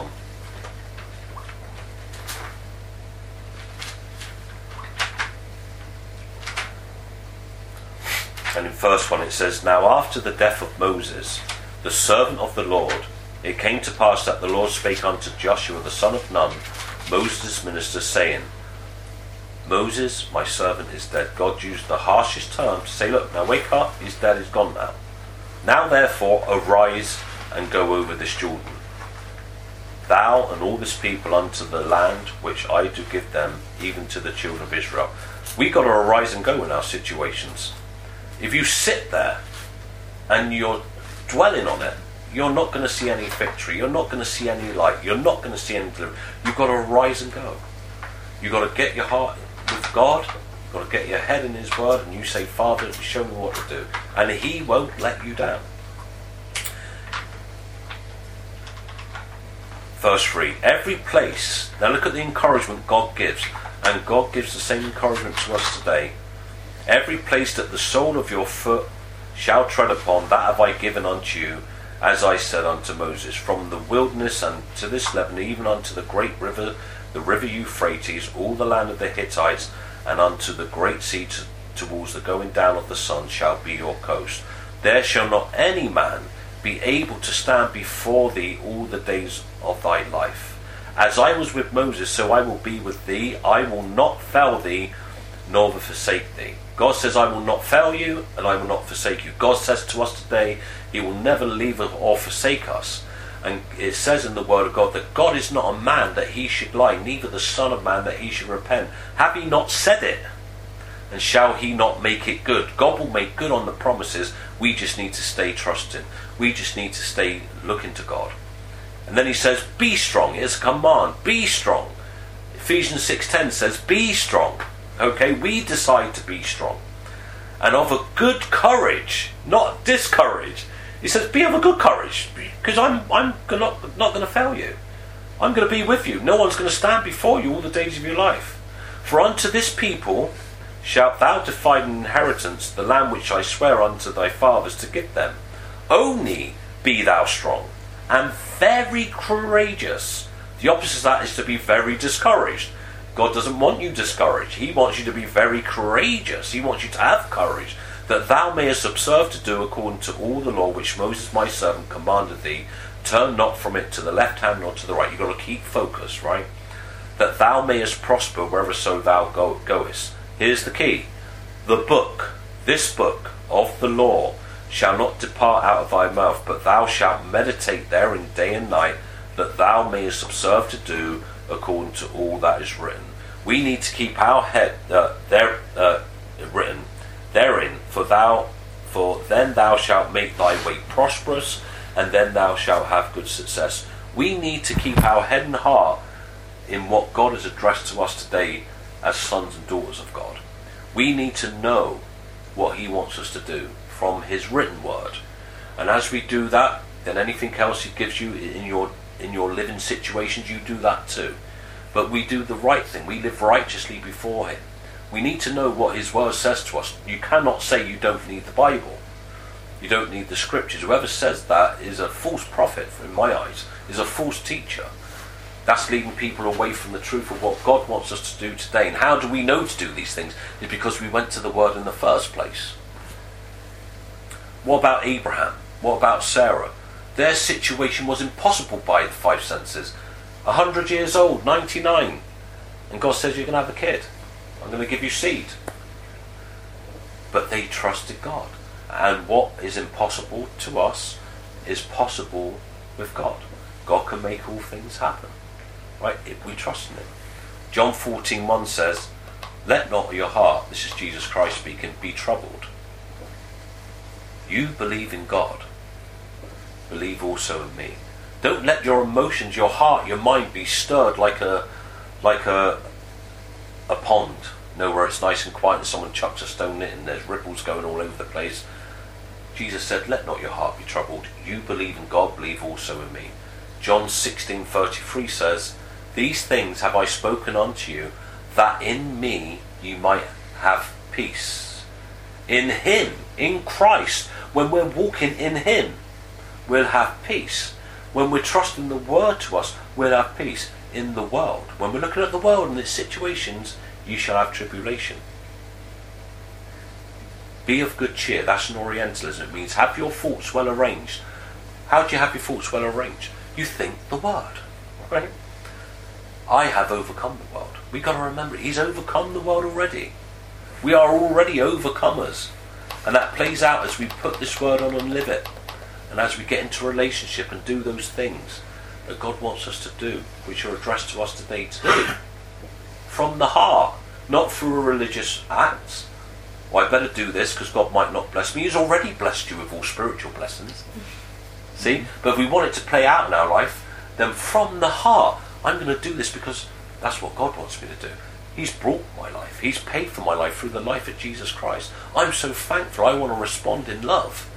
And in verse 1 it says, Now after the death of Moses, the servant of the Lord, it came to pass that the Lord spake unto Joshua the son of Nun, Moses' minister, saying, Moses, my servant, is dead. God used the harshest term to say, look, now wake up, he's dead, he's gone now. Now therefore arise and go over this Jordan, thou and all this people unto the land which I do give them, even to the children of Israel. We've got to arise and go in our situations. If you sit there and you're dwelling on it, you're not going to see any victory. You're not going to see any light. You're not going to see any deliverance. You've got to rise and go. You've got to get your heart with God. You've got to get your head in his word, and you say, Father, show me what to do. And he won't let you down. Verse 3. Every place. Now look at the encouragement God gives. And God gives the same encouragement to us today. Every place that the sole of your foot shall tread upon, that have I given unto you, as I said unto Moses, from the wilderness and to this Lebanon, even unto the great river, the river Euphrates, all the land of the Hittites, and unto the great sea towards the going down of the sun shall be your coast. there shall not any man be able to stand before thee all the days of thy life. As I was with Moses, so I will be with thee. I will not fail thee, nor forsake thee. God says, I will not fail you, and I will not forsake you. God says to us today, he will never leave us or forsake us. And it says in the word of God that God is not a man that he should lie, neither the son of man that he should repent. Have he not said it? And shall he not make it good? God will make good on the promises. We just need to stay trusting. We just need to stay looking to God. And then he says, be strong. It's a command. Be strong. Ephesians 6:10 says, be strong. Okay, we decide to be strong. And of a good courage, not discourage. He says, be of a good courage, because I'm not going to fail you. I'm going to be with you. No one's going to stand before you all the days of your life. For unto this people shalt thou divide an inheritance, the land which I swear unto thy fathers to give them. Only be thou strong and very courageous. The opposite of that is to be very discouraged. God doesn't want you discouraged. He wants you to be very courageous. He wants you to have courage, that thou mayest observe to do according to all the law which Moses my servant commanded thee. Turn not from it to the left hand nor to the right. You've got to keep focus, right? That thou mayest prosper wherever so thou goest. Here's the key. This book of the law shall not depart out of thy mouth, but thou shalt meditate therein day and night, that thou mayest observe to do according to all that is written. We need to keep our head written therein, for then thou shalt make thy way prosperous, and then thou shalt have good success. We need to keep our head and heart in what God has addressed to us today as sons and daughters of God. We need to know what he wants us to do from his written word. And as we do that, then anything else he gives you in your living situations, you do that too. But we do the right thing. We live righteously before him. We need to know what his word says to us. You cannot say you don't need the Bible. You don't need the scriptures. Whoever says that is a false prophet, in my eyes, is a false teacher. That's leading people away from the truth of what God wants us to do today. And how do we know to do these things? It's because we went to the word in the first place. What about Abraham? What about Sarah? Their situation was impossible by the five senses. 100 years old, 99. And God says, you're going to have a kid. I'm going to give you seed. But they trusted God. And what is impossible to us is possible with God. God can make all things happen. Right? If we trust in him. John 14:1 says, let not your heart, this is Jesus Christ speaking, be troubled. You believe in God. Believe also in me. Don't let your emotions, your heart, your mind be stirred like a pond. Where it's nice and quiet and someone chucks a stone in it and there's ripples going all over the place. Jesus said, let not your heart be troubled. You believe in God, believe also in me. John 16:33 says, these things have I spoken unto you, that in me you might have peace. In him, in Christ, when we're walking in him, we'll have peace. When we're trusting the word to us, we'll have peace. In the world, when we're looking at the world and its situations, you shall have tribulation. Be of good cheer. That's an Orientalism. It means have your thoughts well arranged. How do you have your thoughts well arranged? You think the word, right? I have overcome the world. We've got to remember, he's overcome the world already. We are already overcomers. And that plays out as we put this word on and live it. And as we get into relationship and do those things that God wants us to do, which are addressed to us today to do. From the heart, not through a religious acts. Well, I better do this because God might not bless me. He's already blessed you with all spiritual blessings. See? But if we want it to play out in our life, then from the heart, I'm going to do this because that's what God wants me to do. He's brought my life. He's paid for my life through the life of Jesus Christ. I'm so thankful. I want to respond in love.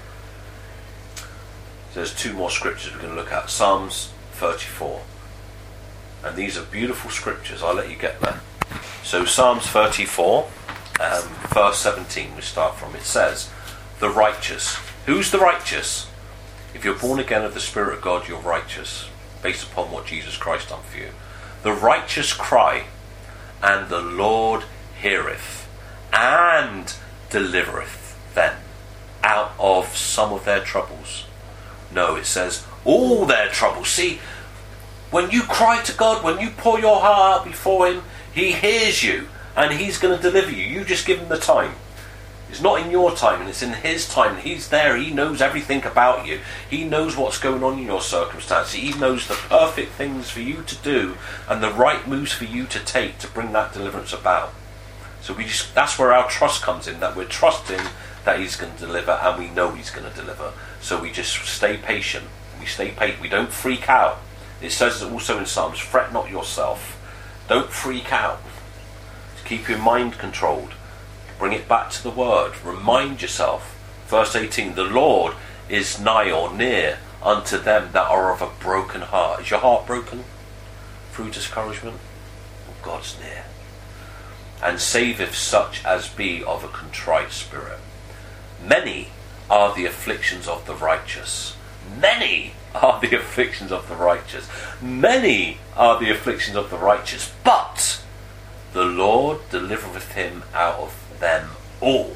So there's two more scriptures we're going to look at. Psalms 34. And these are beautiful scriptures. I'll let you get there. So Psalms 34, verse 17 we start from. It says, the righteous. Who's the righteous? If you're born again of the Spirit of God, you're righteous. Based upon what Jesus Christ done for you. The righteous cry, and the Lord heareth, and delivereth them, out of some of their troubles. No, it says all their troubles. See, when you cry to God, when you pour your heart out before him, he hears you and he's going to deliver you. You just give him the time. It's not in your time, and it's in his time. He's there. He knows everything about you. He knows what's going on in your circumstance. He knows the perfect things for you to do and the right moves for you to take to bring that deliverance about. So that's where our trust comes in, that we're trusting that he's going to deliver, and we know he's going to deliver. So we just stay patient. We stay patient. We don't freak out. It says also in Psalms, fret not yourself. Don't freak out. Keep your mind controlled. Bring it back to the word. Remind yourself. Verse 18, the Lord is nigh or near unto them that are of a broken heart. Is your heart broken through discouragement? Well, God's near. And saveth such as be of a contrite spirit. Many are the afflictions of the righteous. Many are the afflictions of the righteous. Many are the afflictions of the righteous. But the Lord delivereth him out of them all.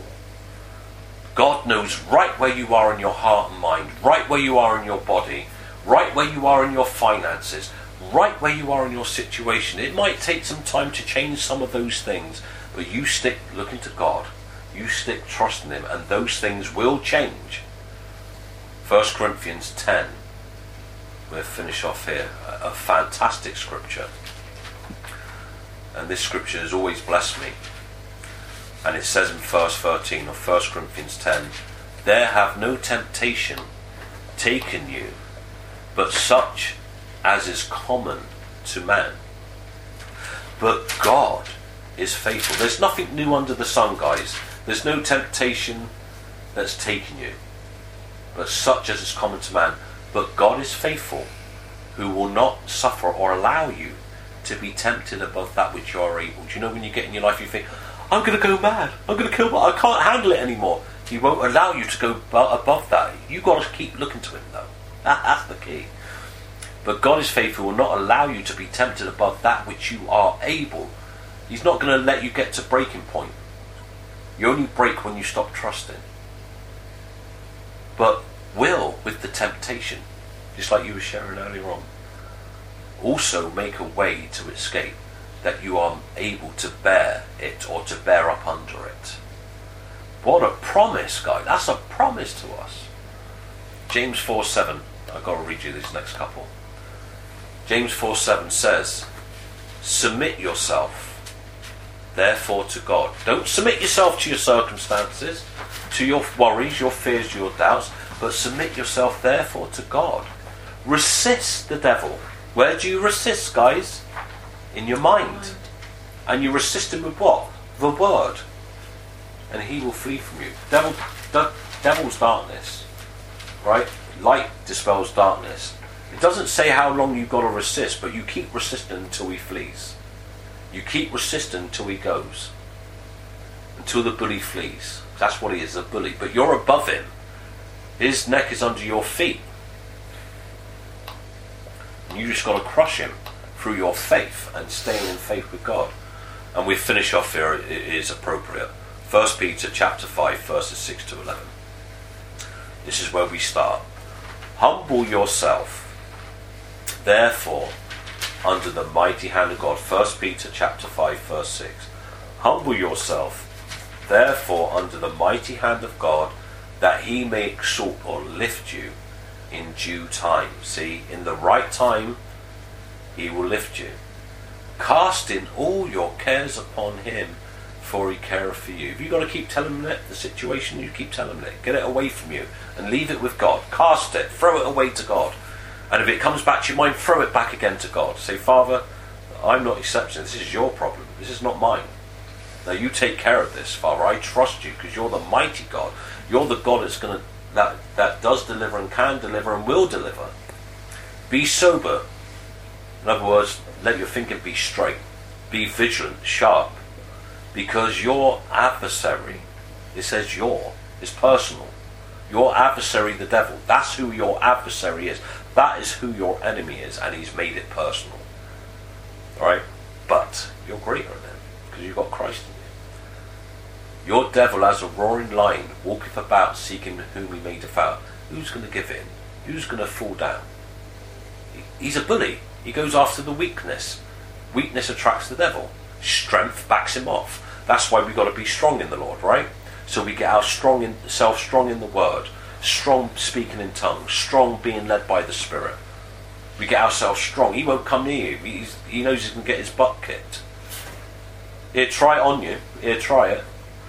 God knows right where you are in your heart and mind, right where you are in your body, right where you are in your finances, right where you are in your situation. It might take some time to change some of those things, but you stick looking to God, you stick trusting him, and those things will change. 1 Corinthians 10, we'll finish off here, a fantastic scripture, and this scripture has always blessed me. And it says in verse 13 of 1 Corinthians 10, there have no temptation taken you, but such as is common to man. But God is faithful. There's nothing new under the sun, guys. There's no temptation that's taken you, but such as is common to man. But God is faithful, who will not suffer or allow you to be tempted above that which you are able. Do you know when you get in your life you think, I'm going to go mad, I'm going to kill, I can't handle it anymore. He won't allow you to go above that. You've got to keep looking to him though. That's the key. But God is faithful, will not allow you to be tempted above that which you are able. He's not going to let you get to breaking point. You only break when you stop trusting. But will, with the temptation, just like you were sharing earlier on, also make a way to escape, that you are able to bear it, or to bear up under it. What a promise, guys. That's a promise to us. James 4:7. I've got to read you this next couple. James 4:7 says, submit yourself, therefore, to God. Don't submit yourself to your circumstances, to your worries, your fears, your doubts, but submit yourself, therefore, to God. Resist the devil. Where do you resist, guys? In your mind. And you resist him with what? The word. And he will flee from you. Devil's darkness. Right? Light dispels darkness. It doesn't say how long you've got to resist, but you keep resisting until he flees. You keep resisting until he goes. Until the bully flees. That's what he is, a bully. But you're above him. His neck is under your feet. And you just got to crush him through your faith and staying in faith with God. And we finish off here, it is appropriate. 1 Peter chapter 5 verses 6 to 11. This is where we start. Humble yourself, therefore, under the mighty hand of God. 1 Peter chapter 5 verse 6. Humble yourself, therefore, under the mighty hand of God, that he may exalt or lift you in due time. See, in the right time, he will lift you. Casting all your cares upon him, for he careth for you. If you've got to keep telling him the situation, you keep telling him it. Get it away from you and leave it with God. Cast it, throw it away to God. And if it comes back to your mind, throw it back again to God. Say, Father, I'm not accepting this. This is your problem. This is not mine. Now you take care of this, Father. I trust you because you're the mighty God. You're the God that's going to that does deliver and can deliver and will deliver. Be sober. In other words, let your thinking be straight. Be vigilant, sharp. Because your adversary, it says is personal. Your adversary, the devil, that's who your adversary is. That is who your enemy is, and he's made it personal. Alright? But you're greater than him, because you've got Christ in you. Your devil, as a roaring lion, walketh about seeking whom he may devour. Who's going to give in? Who's going to fall down? He's a bully. He goes after the weakness. Weakness attracts the devil. Strength backs him off. That's why we've got to be strong in the Lord, right? So we get our strong in the word, strong speaking in tongues, strong being led by the Spirit. We get ourselves strong. He won't come near you. He knows he's going to get his butt kicked. He'll try it on you. He'll try it.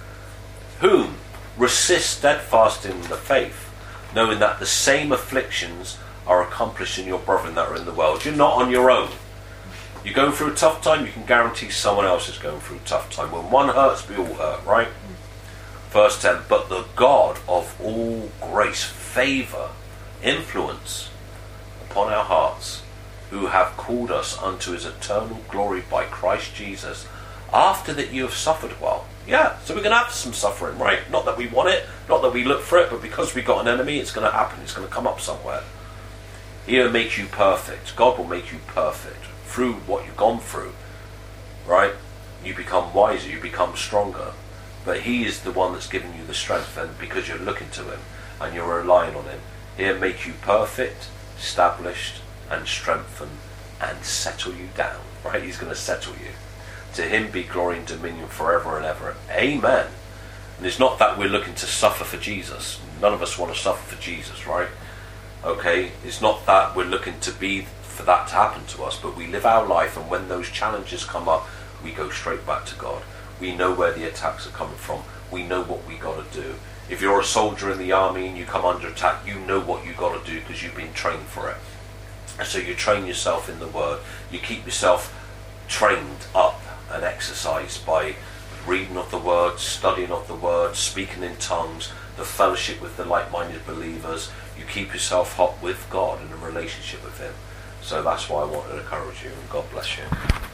Whom resist steadfast in the faith, knowing that the same afflictions are accomplished in your brethren that are in the world. You're not on your own. You're going through a tough time, you can guarantee someone else is going through a tough time. When one hurts, we all hurt, right? Verse 10, but the God of all grace, favour, influence upon our hearts, who have called us unto his eternal glory by Christ Jesus, after that you have suffered a while. Yeah, so we're going to have some suffering, right? Not that we want it, not that we look for it, but because we've got an enemy, it's going to happen. It's going to come up somewhere. He'll make you perfect. God will make you perfect through what you've gone through, right? You become wiser, you become stronger. But he is the one that's giving you the strength, and because you're looking to him and you're relying on him, he'll make you perfect, established, and strengthen, and settle you down, right? He's going to settle you. To him be glory and dominion forever and ever. Amen. And it's not that we're looking to suffer for Jesus. None of us want to suffer for Jesus, right? Okay, it's not that we're looking to be for that to happen to us, but we live our life, and when those challenges come up, we go straight back to God. We know where the attacks are coming from. We know what we got to do. If you're a soldier in the army and you come under attack, you know what you got to do because you've been trained for it. And so you train yourself in the word. You keep yourself trained up and exercised by reading of the word, studying of the word, speaking in tongues, the fellowship with the like-minded believers. You keep yourself hot with God in a relationship with him. So that's why I wanted to encourage you, and God bless you.